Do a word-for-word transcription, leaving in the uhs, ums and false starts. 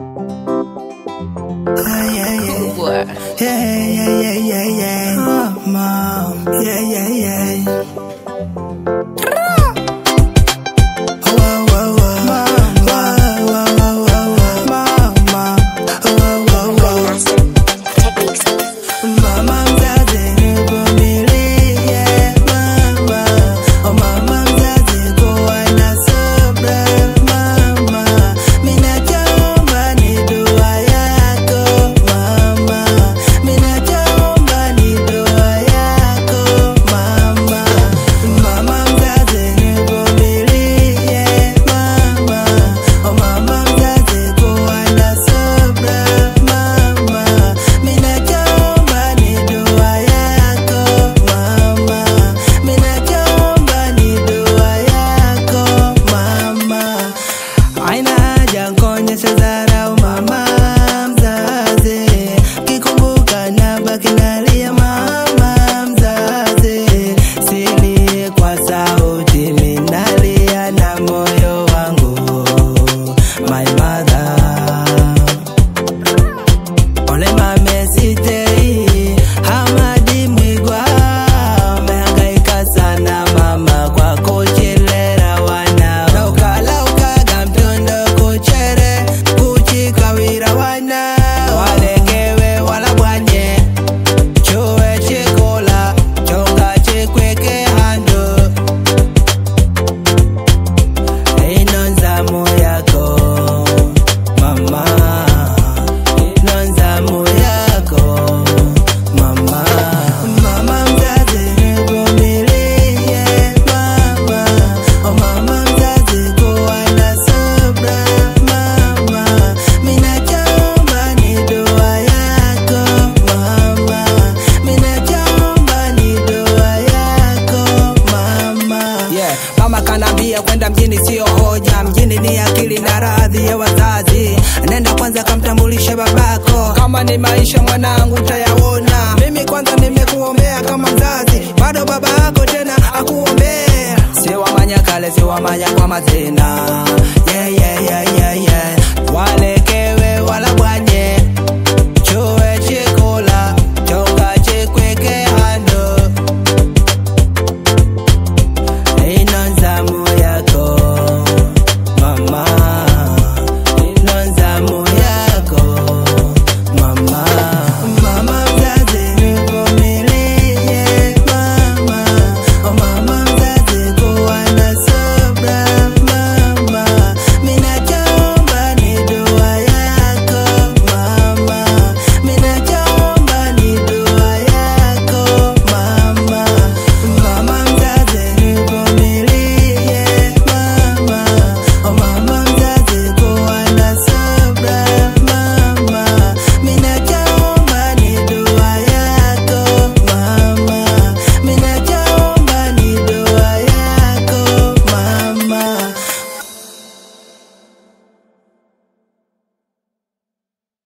Ah, yeah, yeah. What? Yeah, yeah, yeah, yeah, yeah. Oh, mom. Yeah, yeah, yeah. Whoa, whoa, whoa. Mom, whoa, whoa, whoa, whoa, whoa. Mom, mom. Whoa, whoa, whoa. Mama mzazi nivumilie, mama. Oh, mama mzazi kuwa na subra, mama. Minachoomba ni dua yako, mama. Minachoomba ni dua yako, mama. Mama mzazi nivumilie, mama. Oh, mama mzazi kuwa na subra, mama. Minachoomba ni dua yako, mama. Minachoomba ni dua yako, mama. Haina haja kuonyesha dharau, mama mzazi. Kikumbuka nabaki nalia, mama mzazi. Sili kwa sauti, minalia na moyo wangu, my mother. Ole mame sitei, Hamadi Mwigwa. Umehangaika sana mama kwa kuchilera wanao. Lauka laukaga mtondo kuchere, kuchikawira wana. Walegewe wala bwanye, chowe chikola, chonga chikweke hando. Ino nzamu yako, mama. Ino nzamu yako, mama. Mama mzazi nivumilie, mama. Oh, mama mzazi kuwa na subra, mama. Minachoomba ni dua yako, mama. Minachoomba ni dua yako, mama. Yeah, mama kanambia kwenda mjini sio hoja, mjini ni akili na radhi ya wazazi. Nenda kwanza kamtambulishe babako, kama ni maisha mwanangu utayaona. Mimi kwanza nimekuombea kama mzazi, bado baba yako tena akuombea. Siwa manya kale, siwa manya kwa mazina.